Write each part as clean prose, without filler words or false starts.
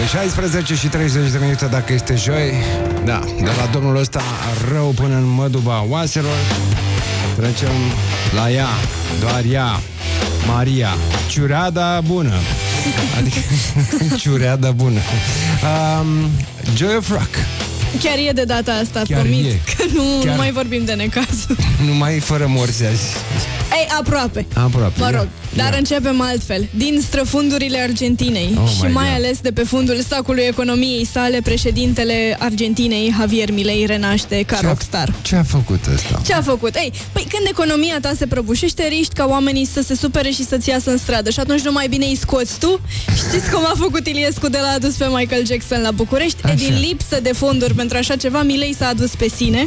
16 și 30 de minute dacă este joi. Da, de la domnul ăsta rău până în măduba oaselor. Trecem la ea, doar ea, Maria, ciureada bună. Adică ciureada bună. Joy of Rock. Chiar e de data asta, Chiar promit e. că nu mai vorbim de necazuri. Numai fără morți azi. Ei, aproape. Aproape. Mă rog, dar începem altfel. Din străfundurile Argentinei și mai ales de pe fundul sacului economiei sale, președintele Argentinei, Javier Milei, renaște ca rockstar. Ce a făcut ăsta? Ce a făcut? Ei, păi când economia ta se prăbușește, riști ca oamenii să se supere și să-ți iasă în stradă. Și atunci nu mai bine îi scoți tu. Știți cum a făcut Iliescu de la adus pe Michael Jackson la București? E, din lipsă de fonduri pentru așa ceva, Milei s-a adus pe sine.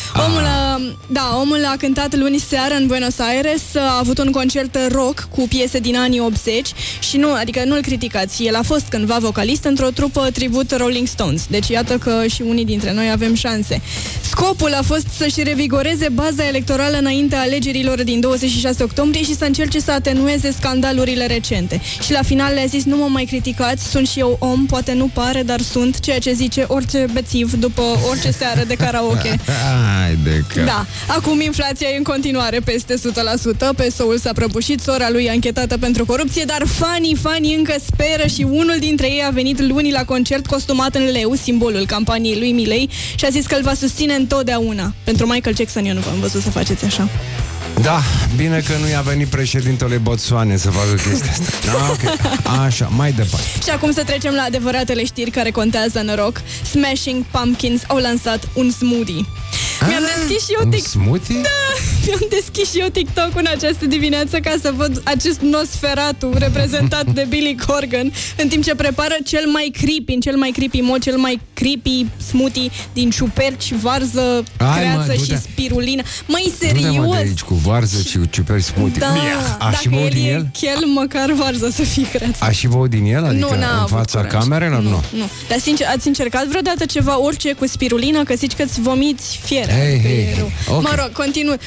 Omul a cântat luni seară în Buenos Aires, a avut un concert rock cu piese din anii 80 și nu-l criticați, el a fost cândva vocalist într-o trupă tribut Rolling Stones, deci iată că și unii dintre noi avem șanse. Scopul a fost să-și revigoreze baza electorală înaintea alegerilor din 26 octombrie și să încerce să atenueze scandalurile recente. Și la final le-a zis: nu mă mai criticați, sunt și eu om, poate nu pare, dar sunt, ceea ce zice orice bețiv după orice seară de karaoke. Da, acum inflația e în continuare peste 100%, PSO-ul s-a prăbușit, sora lui e anchetată pentru corupție, dar fanii încă speră și unul dintre ei a venit luni la concert costumat în leu, simbolul campaniei lui Milei, și a zis că îl va susține întotdeauna. Pentru Michael Jackson eu nu v-am văzut să faceți așa. Da, bine că nu i-a venit președintele Botswane să facă chestia asta. Da, ok. Așa, mai departe. Și acum să trecem la adevăratele știri care contează în rock. Smashing Pumpkins au lansat un smoothie. Mi-am deschis și eu smoothie? Da, mi-am deschis și eu TikTok în această dimineață ca să văd acest Nosferatu reprezentat de Billy Corgan, în timp ce prepară cel mai creepy mod, cel mai creepy smoothie din ciuperci, varză, creață și spirulină. Măi, serios? Du-te, mă, de aici cu varză și ciuperci smoothie. Da, dacă el e chel, măcar varză să fie creață. A și băut din el? Adică în fața camerelor? Nu. Dar sincer, ați încercat vreodată ceva, orice cu spirulină, că zici că-ți vomiți fiera? Hey. Okay. Mă rog, continui.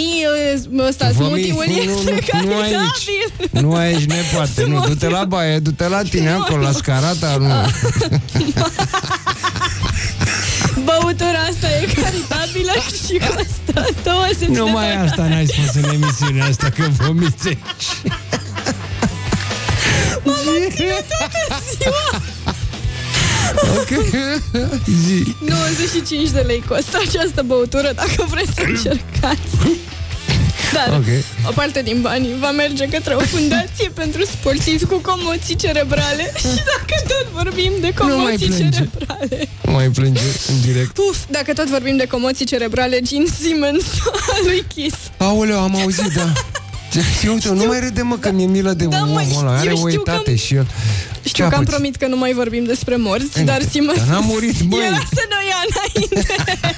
Smoothie-ul este caritabil. Nu aici, nepoate. Nu, du-te la baie, du-te la tine acolo, la scarata. Băutura asta e caritabilă și costă 20 de dolari. Numai asta n-ai spus în emisiunea asta, că vomiți aici. Mama, ține toată ziua. Ok. 95 de lei costă această băutură, dacă vreți să încercați. Dar o parte din banii va merge către o fundație pentru sportivi cu comoții cerebrale. Și dacă tot vorbim de comoții cerebrale, nu mai plânge în direct. Dacă tot vorbim de comoții cerebrale, Gene Simmons al lui Kiss. Aoleu, am auzit, da. Nu mai râde, mă, că mi-e milă de omul ăla. Are o uitate și el. Știu că am promit că nu mai vorbim despre morți, dar Simmons... Dar n-a murit, băi! Ia să nu ia înainte!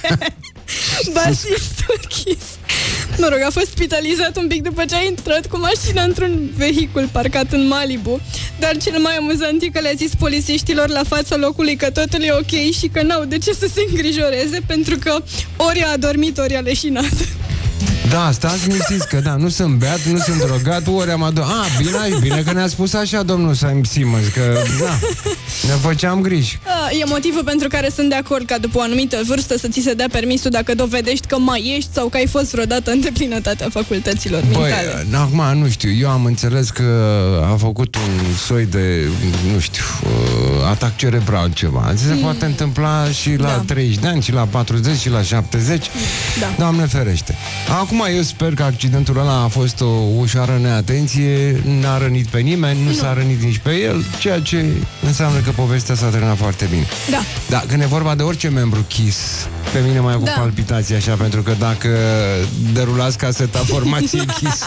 Basistul Kiss. Mă rog, a fost spitalizat un pic după ce a intrat cu mașina într-un vehicul parcat în Malibu. Dar cel mai amuzant e că le-a zis polițiștilor la fața locului că totul e ok și că n-au de ce să se îngrijoreze, pentru că ori a adormit, ori a leșinat. Da, stați mințiți că da, nu sunt beat, nu sunt drogat, ori am adus. Bine că ne-a spus așa domnul Simmons, că da, ne făceam griji. E motivul pentru care sunt de acord ca după o anumită vârstă să ți se dea permisul dacă dovedești că mai ești sau că ai fost vreodată în deplinătatea facultăților mentale. Băi, acum nu știu, eu am înțeles că a făcut un soi de, nu știu, atac cerebral ceva. Se poate întâmpla și la 30 de ani, și la 40, și la 70. Da. Doamne ferește. Acum eu sper că accidentul ăla a fost o ușoară neatenție, n-a rănit pe nimeni, nu s-a rănit nici pe el, ceea ce înseamnă că povestea s-a terminat foarte bine. Da, când e vorba de orice membru Kiss, pe mine mai avut palpitații așa, pentru că dacă derulați caseta formației Kiss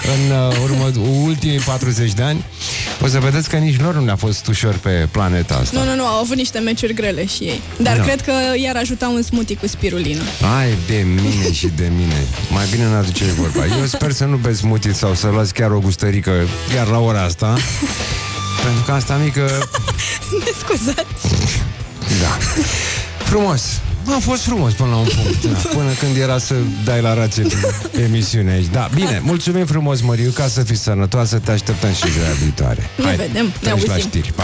în ultimii 40 de ani, o să vedeți că nici lor nu le-a fost ușor pe planeta asta. Nu, au avut niște meciuri grele și ei. Dar cred că i-ar ajuta un smoothie cu spirulină. Ai de mine și de mine. Mai bine n-aduce vorba. Eu sper să nu beți smoothie sau să luați chiar o gustărică chiar la ora asta. Pentru că asta mică... Ne scuzați. Da. Frumos. A fost frumos până la un punct, până când era să dai la rație emisiunea aici. Da, bine, mulțumim frumos, Măriu, ca să fii sănătoasă, te așteptăm și joia viitoare. Ne vedem, ne auzim. La știri.